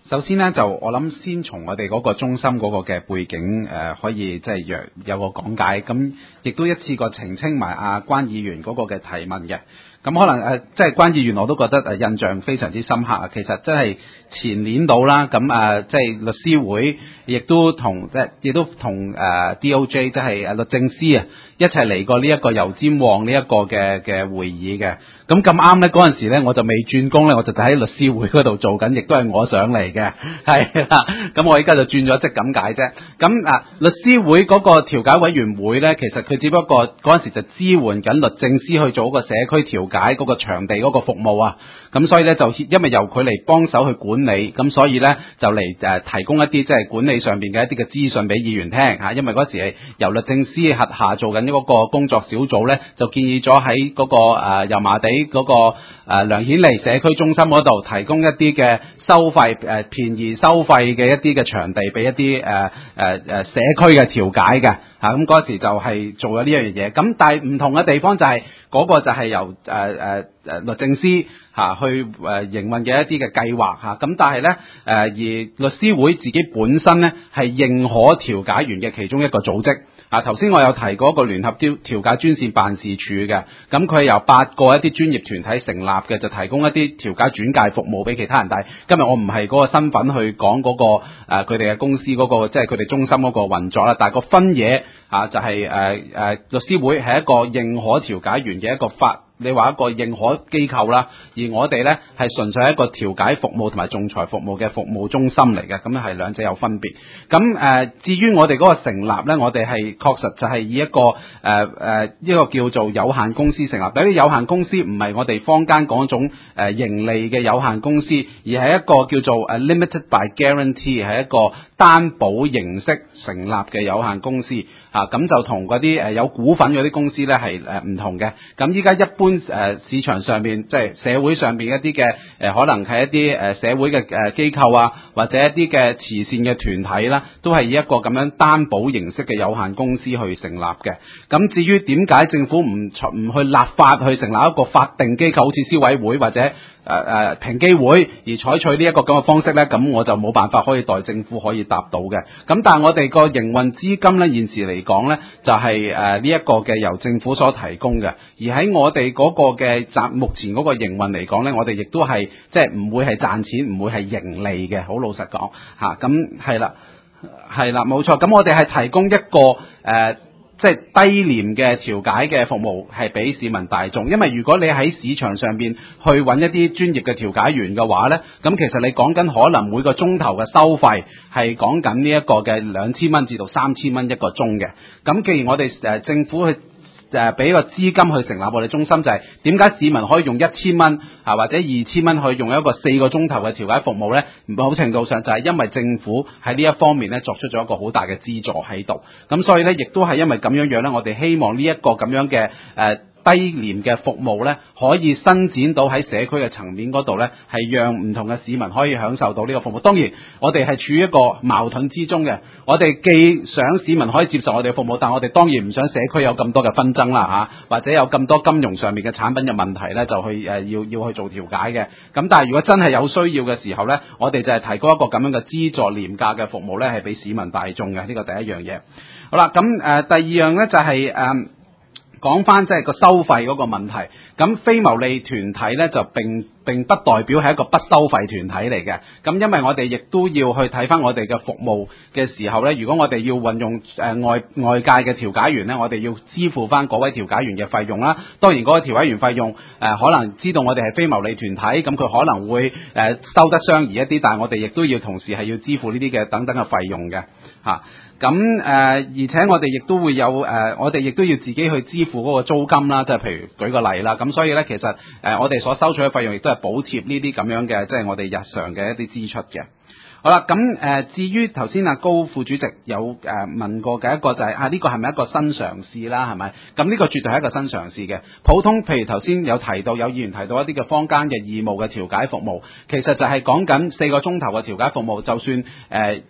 首先呢，就我諗先從我哋嗰個中心嗰個嘅背景誒、呃，可以即係若有個講解，咁亦都一次過澄清埋阿關議員嗰個嘅提問嘅。咁可能誒、呃，即係關議員我都覺得誒印象非常之深刻啊。其實真係前年到啦，咁誒、呃、即係律師會亦都同即係亦都同誒、呃、D O J 即係誒律政司啊一齊嚟過呢一個油尖旺呢一個嘅嘅會議嘅。咁咁啱咧，嗰陣時咧我就未轉工咧，我就喺律師會嗰度做緊，亦都係我上嚟嘅，係啦。咁我而家就轉咗職咁解啫。咁啊，律師會嗰個調解委員會咧，其實佢只不過嗰陣時就支援緊律政司去做個社區調解嗰個場地嗰個服務啊。咁所以咧就因為由佢嚟幫手去管理，咁所以咧就嚟誒提供一啲即係管理上邊嘅一啲嘅資訊俾議員聽嚇。因為嗰時係由律政司轄下做緊嗰個工作小組咧，就建議咗喺嗰個誒油麻地嗰個誒梁顯利社區中心嗰度提供一啲嘅收費誒便宜收費嘅一啲嘅場地俾一啲誒誒誒社區嘅調解嘅嚇。咁嗰時就係做咗呢樣嘢。咁但係唔同嘅地方就係嗰個就係由誒誒誒律政司嚇去誒營運嘅一啲嘅計劃嚇。咁但係咧誒而律師會自己本身咧係認可調解員嘅其中一個組織。啊，頭先我有提過一個聯合調調解專線辦事處嘅，咁佢係由八個一啲專業團體成立嘅，就提供一啲調解轉介服務俾其他人。但係今日我唔係嗰個身份去講嗰、嗰個佢哋嘅公司嗰、嗰個即係佢哋中心嗰個運作啦。但係個分野啊就係誒誒律師會係一個認可調解員嘅一個法。你話一個認可機構啦，而我哋呢係純粹係一個調解服務同埋仲裁服務嘅服務中心嚟嘅，咁樣係兩者有分別。咁誒、呃，至於我哋嗰個成立呢，我哋係確實就係以一個誒誒、呃、一個叫做有限公司成立。但係啲有限公司唔係我哋坊間嗰種誒盈利嘅有限公司，而係一個叫做誒 limited by guarantee， 係一個擔保形式成立嘅有限公司。啊，咁就同嗰啲誒有股份嗰啲公司咧係誒唔同嘅。咁依家一般誒、呃、市場上邊即係社會上邊一啲嘅誒可能係一啲誒社會嘅誒機構啊，或者一啲嘅慈善嘅團體啦，都係以一個咁樣擔保形式嘅有限公司去成立嘅。咁至於點解政府唔唔去立法去成立一個法定機構，好似消委會或者誒誒平機會而採取呢一個咁嘅方式咧，咁我就冇辦法可以代政府可以答到嘅。咁但係我哋個營運資金咧，現時嚟講咧，就係誒呢一個嘅由政府所提供嘅。而喺我哋嗰個嘅暫目前嗰個營運嚟講咧，我哋亦都係即係唔會係賺錢，唔會係盈利嘅。好老實講嚇，咁係啦，係啦，冇錯。咁我哋係提供一個誒。呃即係低廉嘅調解嘅服務係俾市民大眾，因為如果你喺市場上邊去揾一啲專業嘅調解員嘅話呢，咁其實你講緊可能每個鐘頭嘅收費係講緊呢一個嘅兩千蚊至到三千蚊一個鐘嘅。咁既然我哋誒政府去誒俾個資金去成立我哋中心，就係點解市民可以用一千蚊啊或者二千蚊去用一個四個鐘頭嘅調解服務呢？某程度上就係因為政府喺呢一方面咧作出咗一個好大嘅資助喺度，咁所以呢，亦都係因為咁樣樣呢，我哋希望呢一個咁樣嘅誒。呃低廉嘅服務咧，可以伸展到喺社區嘅層面嗰度咧，係讓唔同嘅市民可以享受到呢個服務。當然，我哋係處於一個矛盾之中嘅。我哋既想市民可以接受我哋嘅服務，但我哋當然唔想社區有咁多嘅紛爭啦嚇、啊，或者有咁多金融上面嘅產品嘅問題咧，就去誒、呃、要要去做調解嘅。咁但係如果真係有需要嘅時候咧，我哋就係提供一個咁樣嘅資助廉價嘅服務咧，係俾市民大眾嘅。呢個第一樣嘢。好啦，咁誒、呃、第二樣咧就係、是、誒。呃講翻即係個收費嗰個問題，咁非牟利團體咧就並並不代表係一個不收費團體嚟嘅。咁因為我哋亦都要去睇翻我哋嘅服務嘅時候咧，如果我哋要運用誒、呃、外外界嘅調解員咧，我哋要支付翻嗰位調解員嘅費用啦。當然嗰個調解員費用誒、呃、可能知道我哋係非牟利團體，咁佢可能會誒、呃、收得相宜一啲，但係我哋亦都要同時係要支付呢啲嘅等等嘅費用嘅嚇。咁誒、呃，而且我哋亦都會有誒、呃，我哋亦都要自己去支付嗰個租金啦，即係譬如舉個例啦。咁所以咧，其實誒、呃，我哋所收取嘅費用亦都係補貼呢啲咁樣嘅，即係我哋日常嘅一啲支出嘅。好啦，咁誒、呃，至於頭先阿高副主席有誒、呃、問過嘅一個就係、是、啊，呢、這個係咪一個新嘗試啦？係咪？咁呢個絕對係一個新嘗試嘅。普通譬如頭先有提到，有議員提到一啲嘅坊間嘅義務嘅調解服務，其實就係講緊四個鐘頭嘅調解服務，就算誒。呃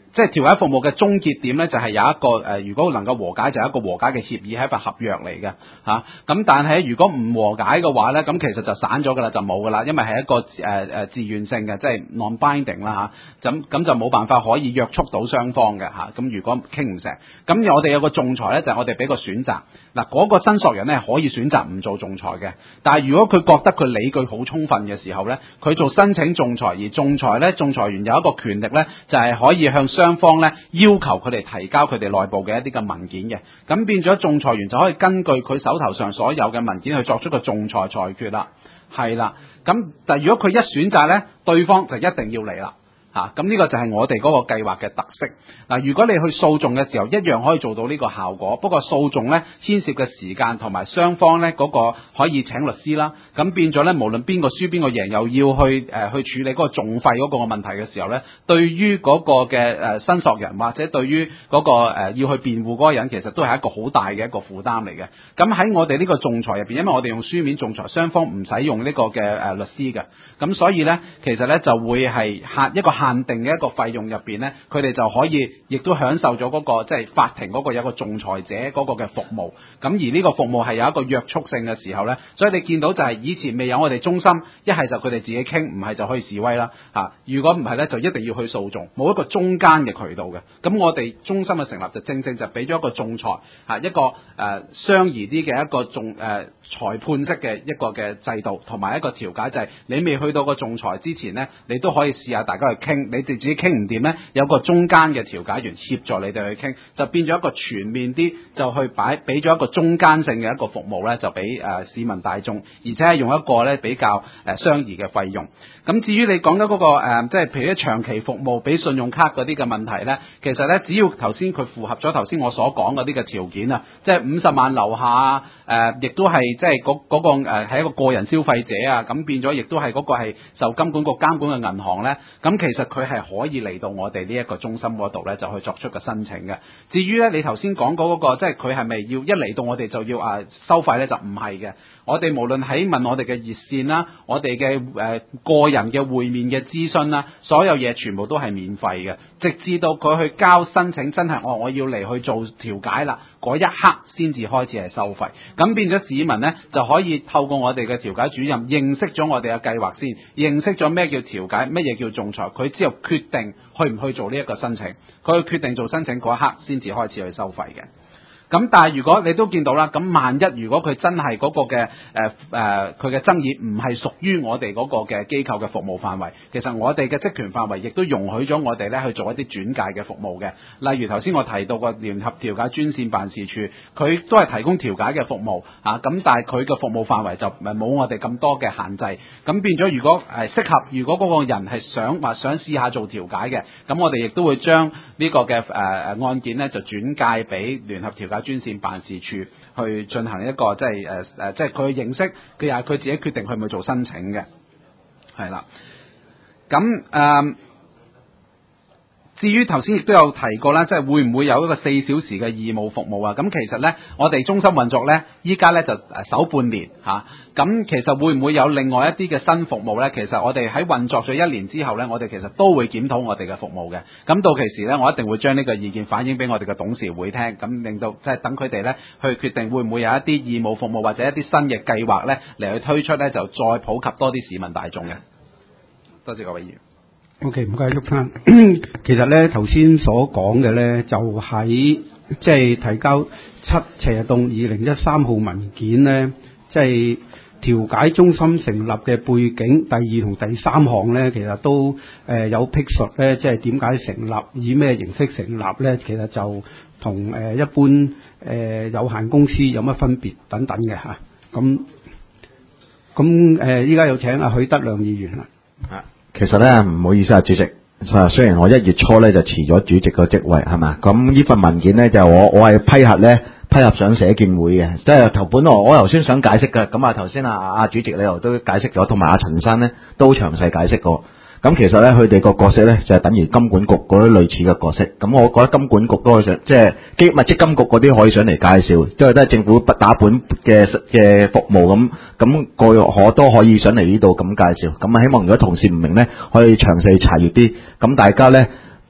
即係調解服務嘅終結點咧，就係、是、有一個誒、呃，如果能夠和解，就係一個和解嘅協議，係一份合約嚟嘅嚇。咁、啊、但係如果唔和解嘅話咧，咁其實就散咗㗎啦，就冇㗎啦，因為係一個誒誒、呃、自願性嘅，即係 non-binding 啦嚇。咁、啊、咁就冇辦法可以約束到雙方嘅嚇。咁、啊、如果傾唔成，咁我哋有個仲裁咧，就係、是、我哋俾個選擇。嗱、啊，嗰、那個申索人咧可以選擇唔做仲裁嘅，但係如果佢覺得佢理據好充分嘅時候咧，佢做申請仲裁，而仲裁咧，仲裁員有一個權力咧，就係、是、可以向雙方咧要求佢哋提交佢哋內部嘅一啲嘅文件嘅，咁變咗仲裁員就可以根據佢手頭上所有嘅文件去作出個仲裁裁決啦，係啦，咁但係如果佢一選擇咧，對方就一定要嚟啦。嚇，咁呢個就係我哋嗰個計劃嘅特色。嗱，如果你去訴訟嘅時候，一樣可以做到呢個效果。不過訴訟咧牽涉嘅時間同埋雙方咧嗰個可以請律師啦。咁變咗咧，無論邊個輸邊個贏，又要去誒、呃、去處理嗰個訟費嗰個問題嘅時候咧，對於嗰個嘅誒申索人或者對於嗰、嗰個、呃、要去辯護嗰個人，其實都係一個好大嘅一個負擔嚟嘅。咁喺我哋呢個仲裁入邊，因為我哋用書面仲裁，雙方唔使用呢個嘅誒律師嘅，咁所以咧其實咧就會係限一個限定嘅一個費用入邊咧，佢哋就可以亦都享受咗嗰個即係法庭嗰個有個仲裁者嗰個嘅服務。咁而呢個服務係有一個約束性嘅時候咧，所以你見到就係以前未有我哋中心，一係就佢哋自己傾，唔係就可以示威啦嚇。如果唔係咧，就一定要去訴訟，冇一個中間嘅渠道嘅。咁我哋中心嘅成立就正正就俾咗一個仲裁嚇，一個誒相宜啲嘅一個仲誒裁判式嘅一個嘅制度，同埋一個調解，就係你未去到個仲裁之前咧，你都可以試下大家去傾，你哋自己傾唔掂咧，有個中間嘅調解員協助你哋去傾，就變咗一個全面啲，就去擺俾咗一個中間性嘅一個服務咧，就俾誒、呃、市民大眾，而且係用一個咧比較誒相宜嘅費用。咁至於你講緊嗰個誒，即係譬如啲長期服務俾信用卡嗰啲嘅問題咧，其實咧只要頭先佢符合咗頭先我所講嗰啲嘅條件啊，即係五十萬樓下啊，誒、呃，亦都係即係嗰嗰個誒係、呃、一個個人消費者啊，咁變咗亦都係嗰個係受金管局監管嘅銀行咧，咁其實佢係可以嚟到我哋呢一個中心嗰度咧，就去作出個申請嘅。至於咧，你頭先講嗰個即係佢係咪要一嚟到我哋就要啊收費咧？就唔係嘅。我哋無論喺問我哋嘅熱線啦，我哋嘅誒個人嘅會面嘅諮詢啦，所有嘢全部都係免費嘅，直至到佢去交申請，真係我我要嚟去做調解啦，嗰一刻先至開始係收費。咁變咗市民呢，就可以透過我哋嘅調解主任認識咗我哋嘅計劃先，認識咗咩叫調解，乜嘢叫仲裁，佢之後決定去唔去做呢一個申請，佢決定做申請嗰一刻先至開始去收費嘅。咁但係如果你都見到啦，咁萬一如果佢真係嗰個嘅誒誒佢嘅爭議唔係屬於我哋嗰個嘅機構嘅服務範圍，其實我哋嘅職權範圍亦都容許咗我哋咧去做一啲轉介嘅服務嘅。例如頭先我提到個聯合調解專線辦事處，佢都係提供調解嘅服務嚇，咁、啊、但係佢嘅服務範圍就唔係冇我哋咁多嘅限制。咁變咗如果誒適合，如果嗰個人係想話想試下做調解嘅，咁我哋亦都會將呢個嘅誒誒案件咧就轉介俾聯合調解專線辦事處去進行一個即係誒誒，即係佢認識，佢又係佢自己決定去唔去做申請嘅，係啦。咁誒、呃，至於頭先亦都有提過啦，即係會唔會有一個四小時嘅義務服務啊？咁其實咧，我哋中心運作咧，依家咧就誒首半年嚇。咁、啊、其實會唔會有另外一啲嘅新服務咧？其實我哋喺運作咗一年之後咧，我哋其實都會檢討我哋嘅服務嘅。咁到期時咧，我一定會將呢個意見反映俾我哋嘅董事會聽，咁令到即係等佢哋咧去決定會唔會有一啲義務服務或者一啲新嘅計劃咧嚟去推出咧，就再普及多啲市民大眾嘅。多謝各位議員。 O.K. 唔該，郁生。其實咧頭先所講嘅咧，就喺即係提交七斜洞二零一三號文件咧，即係調解中心成立嘅背景，第二同第三項咧，其實都誒、呃、有辟述咧，即係點解成立，以咩形式成立咧，其實就同誒、呃、一般誒、呃、有限公司有乜分別等等嘅嚇。咁咁誒，依家有請阿許德亮議員啦。 啊。其實咧唔好意思啊，主席。雖然我一月初咧就辭咗主席個職位，係嘛？咁呢份文件咧就我我係批核咧批核上社建會嘅，即係頭本來我頭先想解釋嘅，咁啊頭先啊阿主席你又都解釋咗，同埋阿陳生咧都詳細解釋過。咁其實咧佢哋個角色咧就係等於金管局嗰啲類似嘅角色。咁我覺得金管局都可以上，即係基物積金局嗰啲可以上嚟介紹，因為都係政府不打本嘅嘅服務咁。咁個可都可以上嚟呢度咁介紹。咁啊希望如果同事唔明咧，可以詳細查閱啲。咁大家咧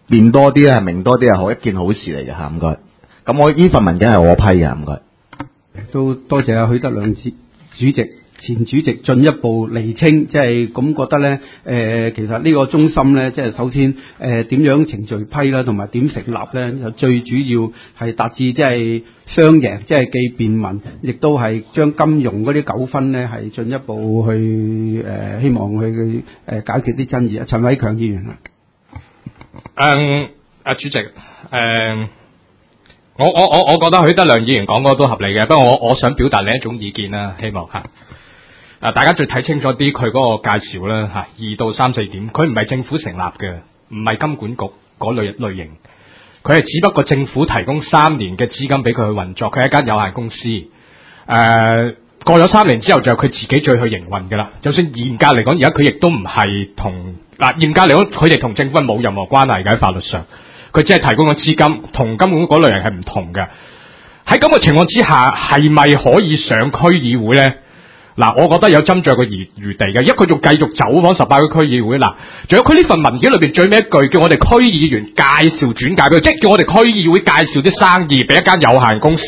辨多啲啊，明多啲係好一件好事嚟嘅嚇，唔該。咁我呢份文件係我批嘅，唔該。 都多謝阿許德亮主主席前主席進一步釐清，即係咁覺得咧，誒、呃、其實呢個中心咧，即係首先誒點、呃、樣程序批啦，同埋點成立咧，就最主要係達至即係雙贏，即係既便民，亦都係將金融嗰啲糾紛咧係進一步去誒、呃、希望去誒、呃、解決啲爭議啊。陳偉強議員啊， 誒阿主席誒。呃我我我我覺得許德亮議員講嗰個都合理嘅，不過我我想表達另一種意見啦，希望嚇啊大家再睇清楚啲佢嗰個介紹啦嚇，二到三四點，佢唔係政府成立嘅，唔係金管局嗰類類型，佢係只不過政府提供三年嘅資金俾佢去運作，佢係一間有限公司。誒、呃、過咗三年之後就係佢自己再去營運㗎啦。就算嚴格嚟講，而家佢亦都唔係同嗱嚴格嚟講，佢哋同政府係冇任何關係嘅喺法律上。佢只係提供個資金，同金管局嗰類人係唔同嘅。喺咁嘅情況之下，係咪可以上區議會咧？嗱，我覺得有斟酌個餘餘地嘅，因為佢仲繼續走訪十八個區議會。嗱，仲有佢呢份文件裏邊最尾一句，叫我哋區議員介紹轉介俾佢，即係叫我哋區議會介紹啲生意俾一間有限公司，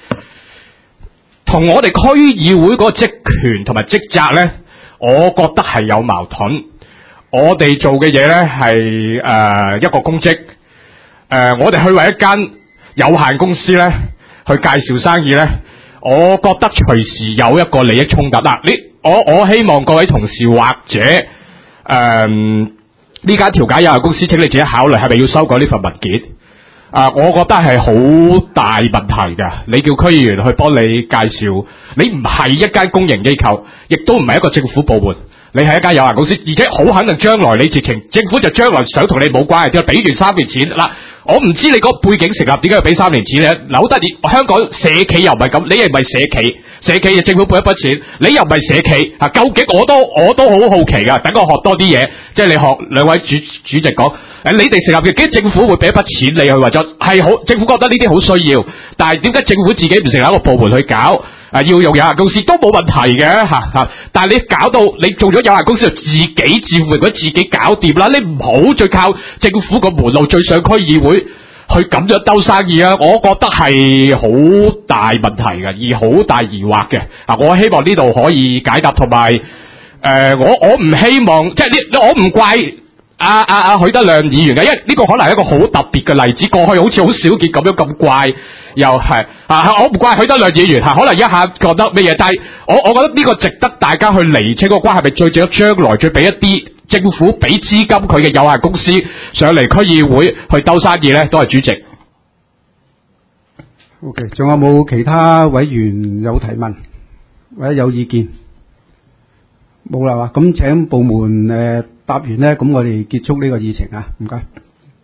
同我哋區議會嗰個職權同埋職責咧，我覺得係有矛盾。我哋做嘅嘢咧係誒一個公職。誒、呃，我哋去為一間有限公司咧去介紹生意咧，我覺得隨時有一個利益衝突。嗱、啊，你我我希望各位同事或者誒呢間調解有限公司，請你自己考慮係咪要修改呢份文件。啊，我覺得係好大問題㗎。你叫區議員去幫你介紹，你唔係一間公營機構，亦都唔係一個政府部門。你係一間有限公司，而且好肯定將來你直情政府就將來想同你冇關係，就俾完三年錢嗱。我唔知你個背景成立點解要俾三年錢咧？扭得你香港社企又唔係咁，你又唔係社企，社企就政府撥一筆錢，你又唔係社企啊？究竟我都我都好好奇㗎，等我學多啲嘢，即係你學兩位主主席講，誒你哋成立嘅，幾政府會俾一筆錢你去或者係好政府覺得呢啲好需要，但係點解政府自己唔成立一個部門去搞？啊，要用有限公司都冇問題嘅嚇嚇，但係你搞到你做咗有限公司就自己自負，如果自己搞掂啦，你唔好再靠政府個門路，最上區議會去咁樣兜生意啊！我覺得係好大問題嘅，而好大疑惑嘅。啊，我希望呢度可以解答，同埋誒，我我唔希望即係呢，我唔怪阿阿阿許德亮議員嘅，因為呢個可能係一個好特別嘅例子，過去好似好少見咁樣咁怪，又係啊，我唔怪許德亮議員嚇，可能一下覺得咩嘢，但係我我覺得呢個值得大家去釐清個關係，咪最值得將來再俾一啲政府俾資金佢嘅有限公司上嚟區議會去兜生意咧，都係主席。 OK， 仲有冇其他委員有提問或者有意見？冇啦嘛，咁請部門誒、呃、答完咧，咁我哋結束呢個議程啊，唔該。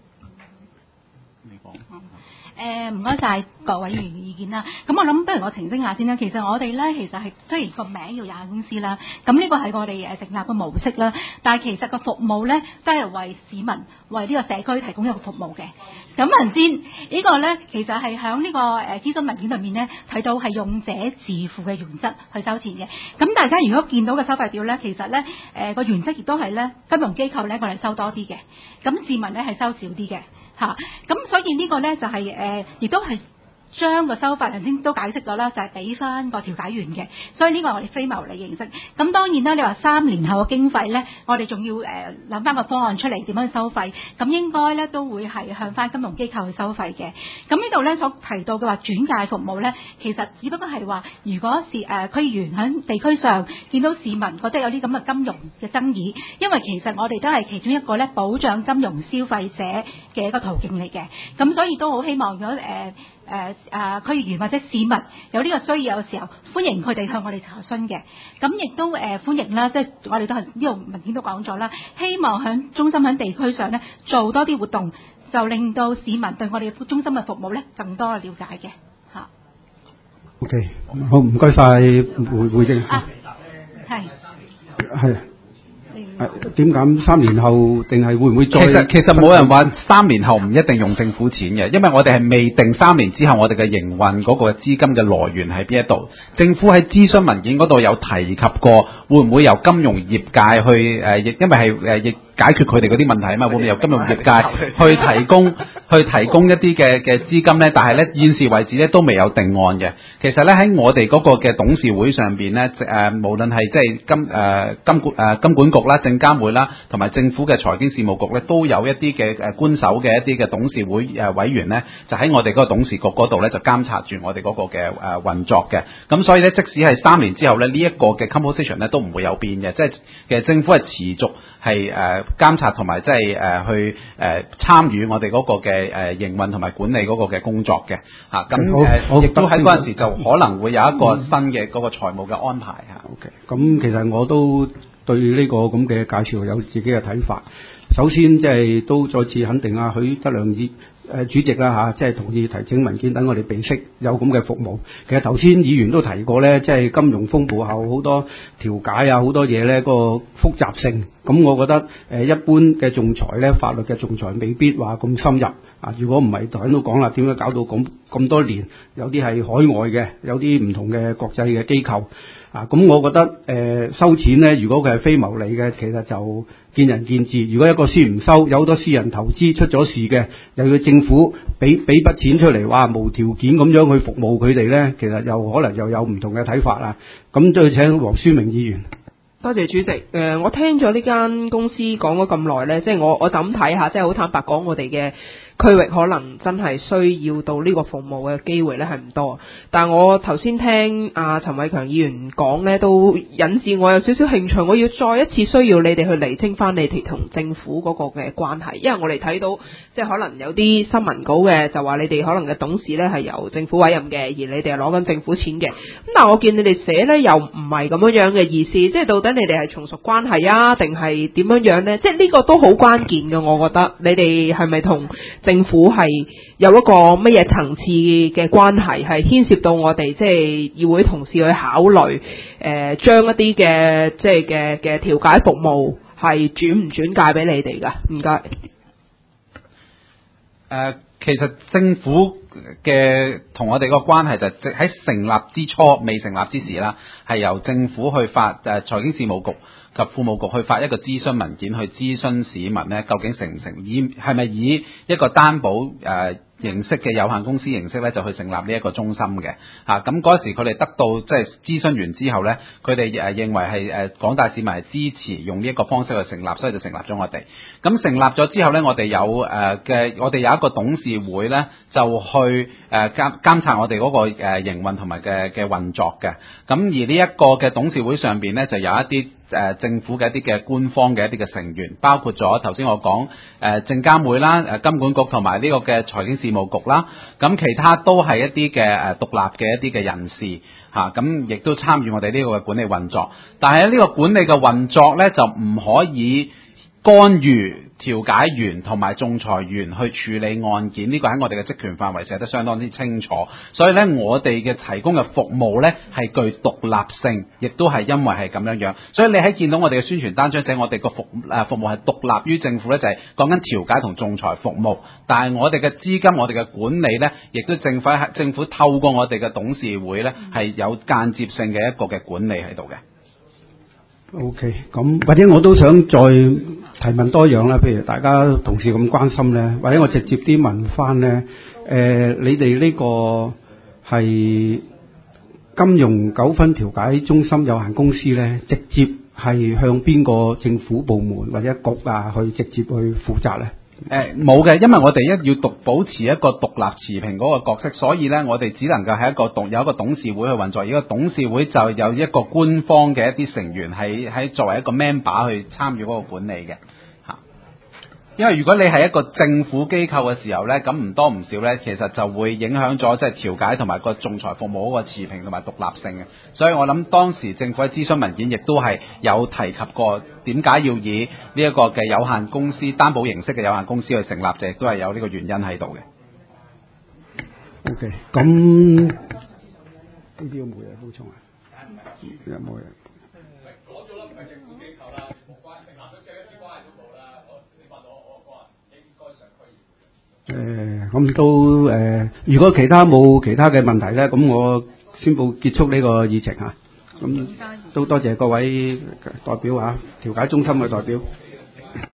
誒唔該晒各位議員嘅意見啦。咁我諗不如我澄清下先啦。其實我哋咧其實係雖然個名叫有限公司啦，咁呢個係我哋誒成立嘅模式啦，但係其實個服務咧都係為市民、為呢個社區提供一個服務嘅。咁頭先呢個咧其實係響呢個誒諮詢文件裏面咧睇到係用者自負嘅原則去收錢嘅。咁大家如果見到嘅收費表咧，其實咧誒個原則亦都係咧金融機構咧我哋收多啲嘅，咁市民咧係收少啲嘅。嚇，咁、啊、所以呢個咧就係、是、誒，亦、呃、都係將個收費頭先都解釋咗啦，就係俾翻個調解員嘅，所以呢個係我哋非牟利形式。咁當然啦，你話三年後嘅經費咧，我哋仲要誒諗翻個方案出嚟點樣去收費，咁應該咧都會係向翻金融機構去收費嘅。咁呢度咧所提到嘅話轉介服務咧，其實只不過係話，如果是誒區議員喺地區上見到市民覺得有啲咁嘅金融嘅爭議，因為其實我哋都係其中一個咧保障金融消費者嘅一個途徑嚟嘅，咁所以都好希望如果誒。呃誒誒區議員或者市民有呢個需要嘅時候，歡迎佢哋向我哋查詢嘅。咁亦都誒、呃、歡迎啦，即係我哋都係呢度文件都講咗啦。希望喺中心喺地區上咧做多啲活動，就令到市民對我哋中心嘅服務咧更多嘅了解嘅嚇。 OK，好唔該晒回回應。 啊，係係。點解三年後定係會唔會再？ 其實其實冇人話三年後唔一定用政府錢嘅，因為我哋係未定三年之後我哋嘅營運嗰個資金嘅來源喺邊一度。政府喺諮詢文件嗰度有提及過，會唔會由金融業界去誒、呃？因為係誒亦解決佢哋嗰啲問題啊嘛，會唔會由金融業界去提供去提供一啲嘅嘅資金咧？但係咧現時為止咧都未有定案嘅。其實咧喺我哋嗰個嘅董事會上邊咧，誒、呃、無論係即係金誒、呃、金管誒、呃、金管局啦、證監會啦，同埋政府嘅財經事務局咧，都有一啲嘅誒官守嘅一啲嘅董事會誒委員咧，就喺我哋嗰個董事局嗰度咧就監察住我哋嗰個嘅誒運作嘅。咁所以咧，即使係三年之後咧，呢、這、一個嘅 composition 咧都唔會有變嘅，即係其實政府係持續係誒監察同埋即係誒去誒參與我哋嗰個嘅誒營運同埋管理嗰個嘅工作嘅嚇。咁誒亦都喺嗰陣時就可能會有一個新嘅嗰個財務嘅安排嚇。 OK，咁其實我都對呢個咁嘅介紹有自己嘅睇法。首先即係都再次肯定啊，許德亮議誒主席啦嚇，即係同意提請文件等我哋備悉有咁嘅服務。其實頭先議員都提過咧，即係金融風暴後好多調解啊，好多嘢咧個複雜性。咁我覺得誒一般嘅仲裁咧，法律嘅仲裁未必話咁深入啊。如果唔係，頭先都講啦，點解搞到咁咁多年？有啲係海外嘅，有啲唔同嘅國際嘅機構啊。咁我覺得誒、呃、收錢咧，如果佢係非牟利嘅，其實就見仁見智。如果一個私唔收，有好多私人投資出咗事嘅，又要政府俾俾筆錢出嚟，哇無條件咁樣去服務佢哋咧，其實又可能又有唔同嘅睇法啦。咁再請黃書明議員。 多謝主席。誒、呃，我聽咗呢間公司講咗咁耐呢，即係我我就咁睇下，即係好坦白講，我哋嘅區域可能真係需要到呢個服務嘅機會呢係唔多。但我頭先聽阿陳偉強議員講呢，都引致我有少少興趣。我要再一次需要你哋去釐清翻你哋同政府嗰個嘅關係，因為我哋睇到即係可能有啲新聞稿嘅就話你哋可能嘅董事呢係由政府委任嘅，而你哋係攞緊政府錢嘅。咁但係我見你哋寫呢又唔係咁樣樣嘅意思，即係到底你哋係從屬關係啊，定係點樣樣呢？即係呢個都好關鍵嘅，我覺得你哋係咪同政府係有一個乜嘢層次嘅關係，係牽涉到我哋即係議會同事去考慮，誒、呃、將一啲嘅即係嘅嘅調解服務係轉唔轉介俾你哋㗎？唔該。 誒，其實政府嘅同我哋個關係就係喺成立之初、未成立之時啦，係由政府去發誒財經事務局及庫務局去發一個諮詢文件，去諮詢市民呢，究竟成唔成以係咪以一個擔保誒、呃、形式嘅有限公司形式咧，就去成立呢一個中心嘅嚇。咁嗰時佢哋得到即係諮詢完之後咧，佢哋誒認為係誒廣大市民係支持用呢一個方式去成立，所以就成立咗我哋。咁成立咗之後咧，我哋有誒嘅、呃、我哋有一個董事會咧，就去誒監監察我哋嗰個誒營運同埋嘅嘅運作嘅。咁而呢一個嘅董事會上邊咧，就有一啲誒、呃、政府嘅一啲嘅官方嘅一啲嘅成員，包括咗頭先我講誒證監會啦、誒金管局同埋呢個嘅財經事務局啦，咁其他都係一啲嘅誒獨立嘅一啲嘅人士嚇，咁、啊、亦都參與我哋呢個嘅管理運作。但係呢個管理嘅運作咧，就唔可以干預調解員同埋仲裁員去處理案件，呢、這個喺我哋嘅職權範圍寫得相當之清楚。所以咧，我哋嘅提供嘅服務咧係具獨立性，亦都係因為係咁樣樣。所以你喺見到我哋嘅宣傳單張寫我哋個服誒服務係獨立於政府咧，就係講緊調解同仲裁服務。但係我哋嘅資金、我哋嘅管理咧，亦都政府係政府透過我哋嘅董事會咧，係有間接性嘅一個嘅管理喺度嘅。 OK，咁或者我都想再提問多樣啦，譬如大家同事咁關心咧，或者我直接啲問翻咧，誒、呃，你哋呢個係金融糾紛調解中心有限公司咧，直接係向邊個政府部門或者局啊去直接去負責咧？ 誒冇嘅，因為我哋一要獨保持一個獨立持平嗰個角色，所以咧我哋只能夠係一個董有一個董事會去運作，而個董事會就有一個官方嘅一啲成員係喺作為一個 member 去參與嗰個管理嘅嚇。因為如果你係一個政府機構嘅時候咧，咁唔多唔少咧，其實就會影響咗即係調解同埋個仲裁服務嗰個持平同埋獨立性嘅。所以我諗當時政府喺諮詢文件亦都係有提及過點解要以呢一個嘅有限公司擔保形式嘅有限公司去成立，就亦都係有呢個原因喺度嘅。 OK， 咁呢啲有冇嘢補充啊？有冇嘢？講咗啦，唔係政府機構啦，無關成立咗即係一啲關係都冇啦。你問我，我我話應該上區議會。誒，咁都誒，如果其他冇其他嘅問題咧，咁我宣布結束呢個議程嚇。咁都多謝各位代表嚇，調解中心嘅代表。